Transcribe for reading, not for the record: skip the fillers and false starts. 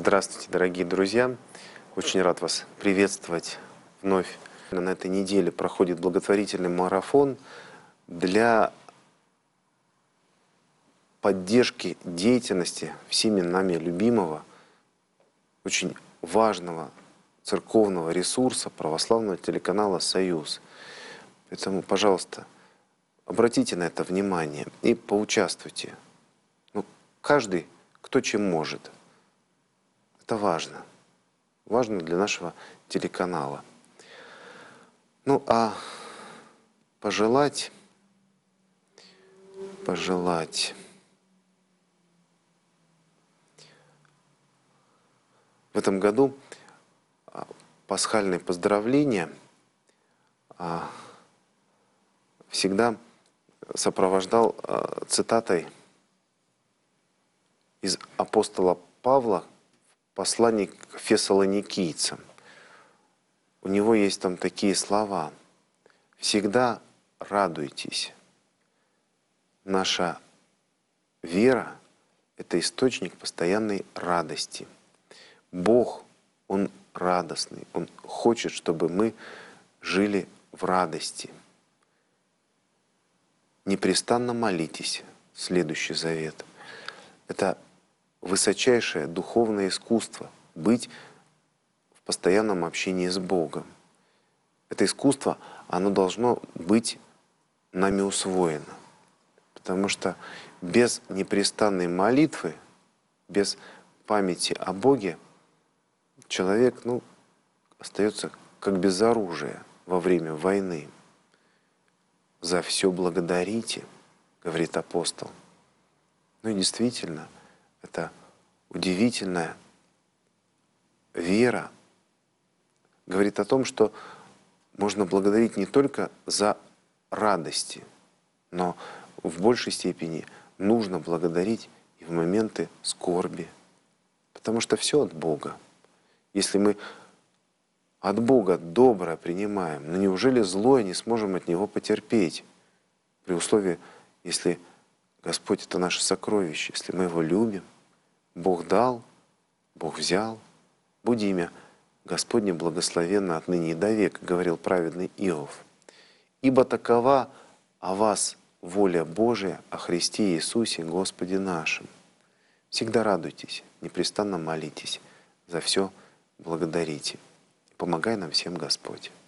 Здравствуйте, дорогие друзья! Очень рад вас приветствовать вновь. На этой неделе проходит благотворительный марафон для поддержки деятельности всеми нами любимого, очень важного церковного ресурса православного телеканала «Союз». Поэтому, пожалуйста, обратите на это внимание и поучаствуйте. Каждый, кто чем может. Это важно. Важно для нашего телеканала. А пожелать в этом году пасхальные поздравления всегда сопровождал цитатой из апостола Павла в послании к фессалоникийцам. У него есть там такие слова: «Всегда радуйтесь». Наша вера — это источник постоянной радости. Бог, Он радостный, Он хочет, чтобы мы жили в радости. Непрестанно молитесь. Следующий завет. Это высочайшее духовное искусство — быть в постоянном общении с Богом. Это искусство, оно должно быть нами усвоено. Потому что без непрестанной молитвы, без памяти о Боге человек остается как без оружия во время войны. «За все благодарите», — говорит апостол. И действительно, это удивительная вера говорит о том, что можно благодарить не только за радости, но в большей степени нужно благодарить и в моменты скорби. Потому что все от Бога. Если мы от Бога доброе принимаем, но неужели злое не сможем от Него потерпеть? При условии, если Господь — это наше сокровище, если мы Его любим, Бог дал, Бог взял. Будь имя Господне благословенно отныне и до века, говорил праведный Иов. Ибо такова о вас воля Божия о Христе Иисусе Господе нашим. Всегда радуйтесь, непрестанно молитесь, за все благодарите. Помогай нам всем Господь.